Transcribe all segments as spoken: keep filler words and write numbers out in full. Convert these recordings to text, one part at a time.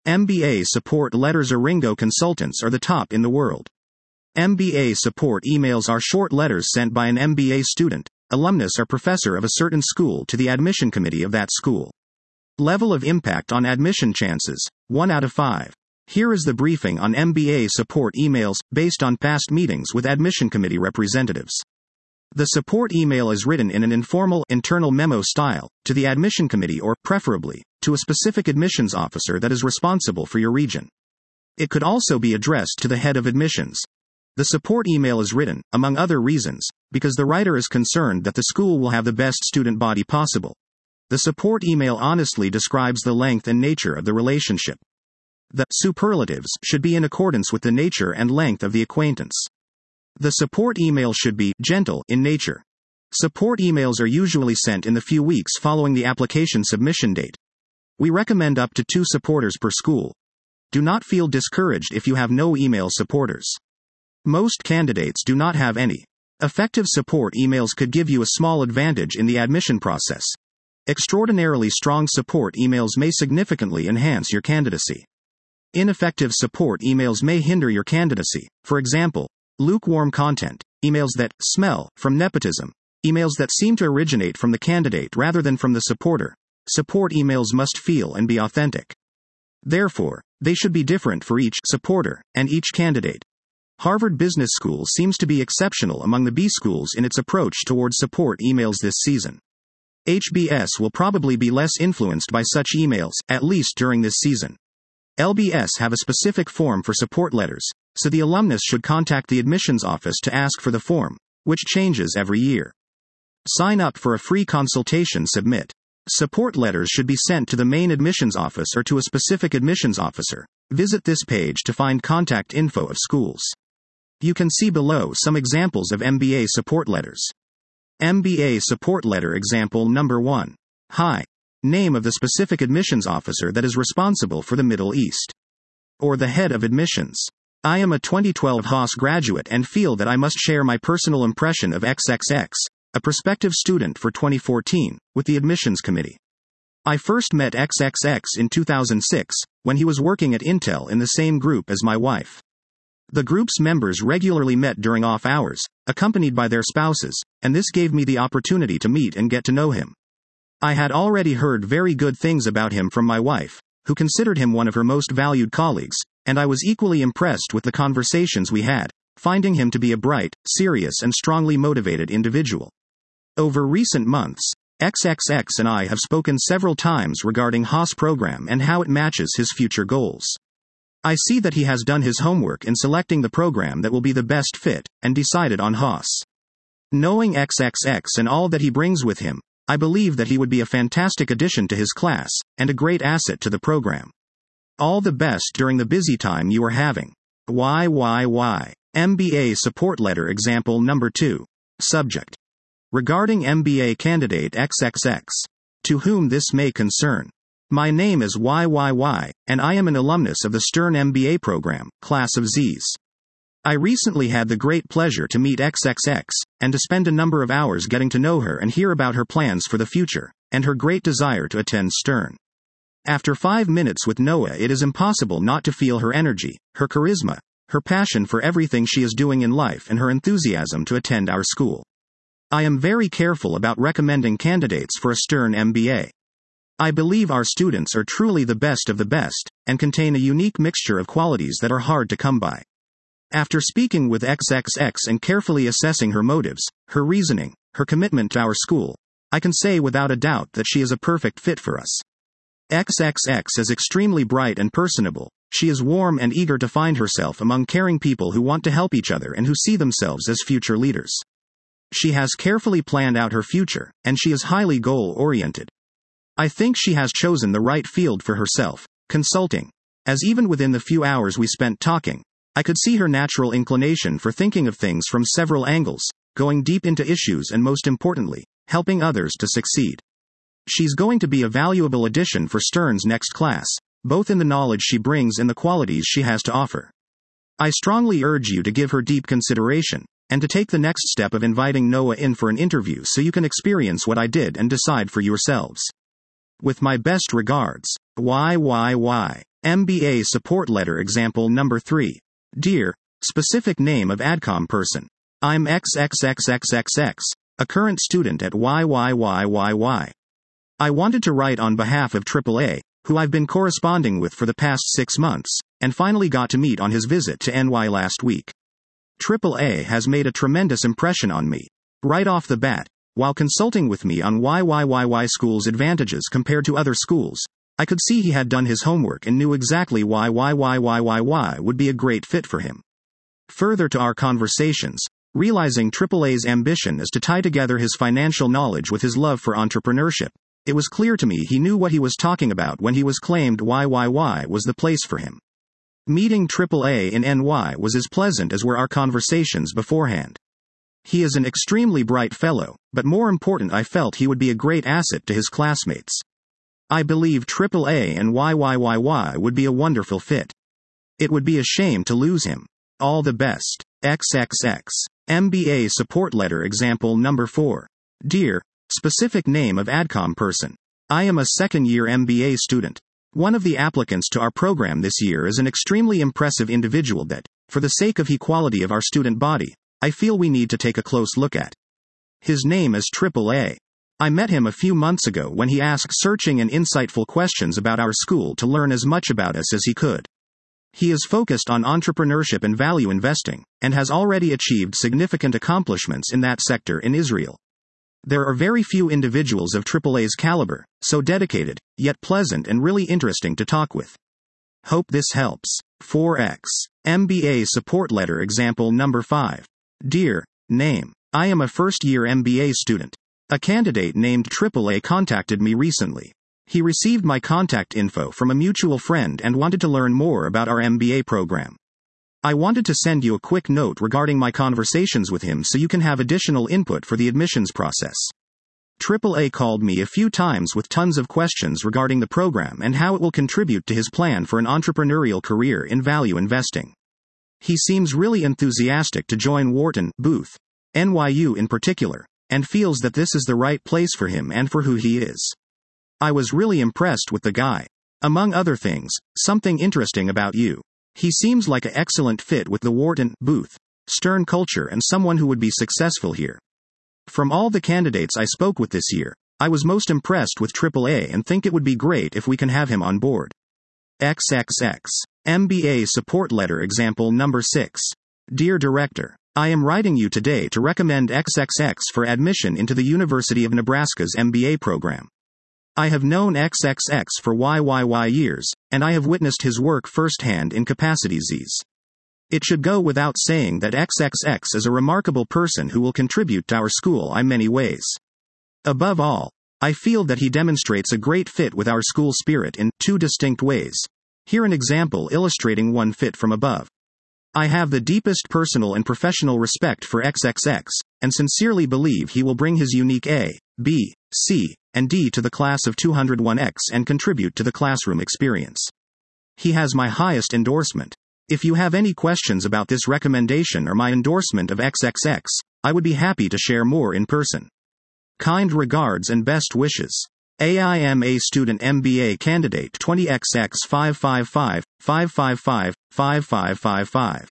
M B A support letters. Aringo consultants are the top in the world. M B A support emails are short letters sent by an M B A student, alumnus or professor of a certain school to the admission committee of that school. Level of impact on admission chances, one out of five. Here is the briefing on M B A support emails, based on past meetings with admission committee representatives. The support email is written in an informal, internal memo style, to the admission committee or, preferably, to a specific admissions officer that is responsible for your region. It could also be addressed to the head of admissions. The support email is written, among other reasons, because the writer is concerned that the school will have the best student body possible. The support email honestly describes the length and nature of the relationship. The superlatives should be in accordance with the nature and length of the acquaintance. The support email should be gentle in nature. Support emails are usually sent in the few weeks following the application submission date. We recommend up to two supporters per school. Do not feel discouraged if you have no email supporters. Most candidates do not have any. Effective support emails could give you a small advantage in the admission process. Extraordinarily strong support emails may significantly enhance your candidacy. Ineffective support emails may hinder your candidacy. For example, lukewarm content, emails that smell from nepotism, emails that seem to originate from the candidate rather than from the supporter. Support emails must feel and be authentic. Therefore, they should be different for each supporter and each candidate. Harvard Business School seems to be exceptional among the B schools in its approach towards support emails this season. H B S will probably be less influenced by such emails, at least during this season. L B S have a specific form for support letters, so the alumnus should contact the admissions office to ask for the form, which changes every year. Sign up for a free consultation. Submit. Support letters should be sent to the main admissions office or to a specific admissions officer. Visit this page to find contact info of schools. You can see below some examples of M B A support letters. M B A support letter example number one. Hi. Name of the specific admissions officer that is responsible for the Middle East. Or the head of admissions. I am a twenty twelve Haas graduate and feel that I must share my personal impression of X X X, a prospective student for twenty fourteen, with the admissions committee. I first met X X X in two thousand six, when he was working at Intel in the same group as my wife. The group's members regularly met during off hours, accompanied by their spouses, and this gave me the opportunity to meet and get to know him. I had already heard very good things about him from my wife, who considered him one of her most valued colleagues, and I was equally impressed with the conversations we had, finding him to be a bright, serious and strongly motivated individual. Over recent months, X X X and I have spoken several times regarding Haas program and how it matches his future goals. I see that he has done his homework in selecting the program that will be the best fit, and decided on Haas. Knowing X X X and all that he brings with him, I believe that he would be a fantastic addition to his class, and a great asset to the program. All the best during the busy time you are having. Why why why? M B A support letter example number two. Subject. Regarding M B A candidate X X X. To whom this may concern. My name is Y Y Y, and I am an alumnus of the Stern M B A program, class of Z's. I recently had the great pleasure to meet X X X, and to spend a number of hours getting to know her and hear about her plans for the future, and her great desire to attend Stern. After five minutes with Noah, it is impossible not to feel her energy, her charisma, her passion for everything she is doing in life and her enthusiasm to attend our school. I am very careful about recommending candidates for a Stern M B A. I believe our students are truly the best of the best, and contain a unique mixture of qualities that are hard to come by. After speaking with X X X and carefully assessing her motives, her reasoning, her commitment to our school, I can say without a doubt that she is a perfect fit for us. X X X is extremely bright and personable. She is warm and eager to find herself among caring people who want to help each other and who see themselves as future leaders. She has carefully planned out her future, and she is highly goal-oriented. I think she has chosen the right field for herself, consulting, as even within the few hours we spent talking, I could see her natural inclination for thinking of things from several angles, going deep into issues and most importantly, helping others to succeed. She's going to be a valuable addition for Stern's next class, both in the knowledge she brings and the qualities she has to offer. I strongly urge you to give her deep consideration, and to take the next step of inviting Noah in for an interview so you can experience what I did and decide for yourselves. With my best regards, Y Y Y. M B A support letter example number three. Dear, specific name of ADCOM person. I'm X X X X X X, a current student at Y Y Y Y Y. I wanted to write on behalf of triple A, who I've been corresponding with for the past six months, and finally got to meet on his visit to N Y last week. triple A has made a tremendous impression on me. Right off the bat, while consulting with me on Y Y Y Y school's advantages compared to other schools, I could see he had done his homework and knew exactly why Y Y Y Y Y would be a great fit for him. Further to our conversations, realizing triple A's ambition is to tie together his financial knowledge with his love for entrepreneurship, it was clear to me he knew what he was talking about when he was claimed Y Y Y was the place for him. Meeting triple A in N Y was as pleasant as were our conversations beforehand. He is an extremely bright fellow, but more important, I felt he would be a great asset to his classmates. I believe triple A and Y Y Y Y would be a wonderful fit. It would be a shame to lose him. All the best. triple X. M B A support letter example number four. Dear, specific name of ADCOM person. I am a second-year M B A student. One of the applicants to our program this year is an extremely impressive individual that, for the sake of equality of our student body, I feel we need to take a close look at. His name is triple A. I met him a few months ago when he asked searching and insightful questions about our school to learn as much about us as he could. He is focused on entrepreneurship and value investing, and has already achieved significant accomplishments in that sector in Israel. There are very few individuals of triple A's caliber, so dedicated, yet pleasant and really interesting to talk with. Hope this helps. four X. M B A support letter example number five. Dear, name. I am a first-year M B A student. A candidate named triple A contacted me recently. He received my contact info from a mutual friend and wanted to learn more about our M B A program. I wanted to send you a quick note regarding my conversations with him so you can have additional input for the admissions process. triple A called me a few times with tons of questions regarding the program and how it will contribute to his plan for an entrepreneurial career in value investing. He seems really enthusiastic to join Wharton, Booth, N Y U in particular, and feels that this is the right place for him and for who he is. I was really impressed with the guy. Among other things, something interesting about you. He seems like an excellent fit with the Wharton, Booth, Stern culture and someone who would be successful here. From all the candidates I spoke with this year, I was most impressed with triple A and think it would be great if we can have him on board. triple X. M B A support letter example number six. Dear Director, I am writing you today to recommend triple X for admission into the University of Nebraska's M B A program. I have known triple X for Y Y Y years, and I have witnessed his work firsthand in capacities. It should go without saying that triple X is a remarkable person who will contribute to our school in many ways. Above all, I feel that he demonstrates a great fit with our school spirit in two distinct ways. Here an example illustrating one fit from above. I have the deepest personal and professional respect for triple X, and sincerely believe he will bring his unique A, B, C, and D to the class of two oh one X and contribute to the classroom experience. He has my highest endorsement. If you have any questions about this recommendation or my endorsement of triple X, I would be happy to share more in person. Kind regards and best wishes. A I M A student M B A candidate twenty X X five five five, five five five, five five five five.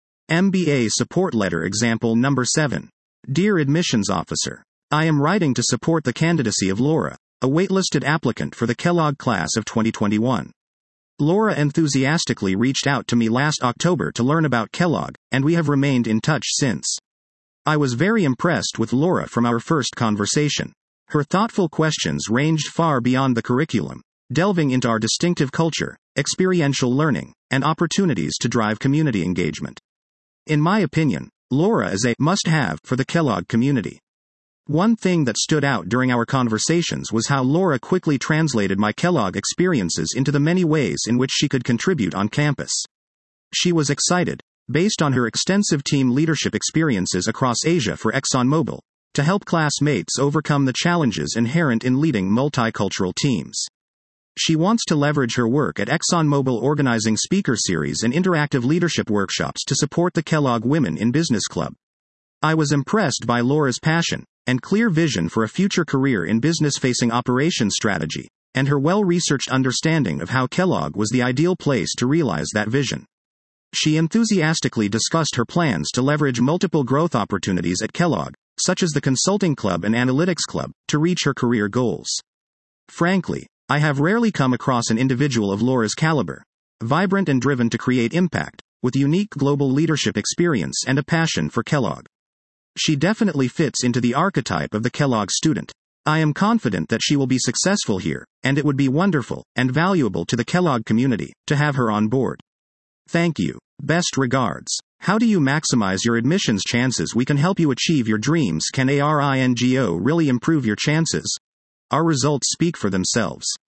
M B A support letter example number seven. Dear Admissions Officer, I am writing to support the candidacy of Laura, a waitlisted applicant for the Kellogg class of twenty twenty-one. Laura enthusiastically reached out to me last October to learn about Kellogg, and we have remained in touch since. I was very impressed with Laura from our first conversation. Her thoughtful questions ranged far beyond the curriculum, delving into our distinctive culture, experiential learning, and opportunities to drive community engagement. In my opinion, Laura is a must-have for the Kellogg community. One thing that stood out during our conversations was how Laura quickly translated my Kellogg experiences into the many ways in which she could contribute on campus. She was excited, based on her extensive team leadership experiences across Asia for ExxonMobil, to help classmates overcome the challenges inherent in leading multicultural teams. She wants to leverage her work at ExxonMobil organizing speaker series and interactive leadership workshops to support the Kellogg Women in Business Club. I was impressed by Laura's passion and clear vision for a future career in business-facing operations strategy, and her well-researched understanding of how Kellogg was the ideal place to realize that vision. She enthusiastically discussed her plans to leverage multiple growth opportunities at Kellogg, such as the Consulting Club and Analytics Club, to reach her career goals. Frankly, I have rarely come across an individual of Laura's caliber, vibrant and driven to create impact, with unique global leadership experience and a passion for Kellogg. She definitely fits into the archetype of the Kellogg student. I am confident that she will be successful here, and it would be wonderful and valuable to the Kellogg community to have her on board. Thank you. Best regards. How do you maximize your admissions chances? We can help you achieve your dreams. Can ARINGO really improve your chances? Our results speak for themselves.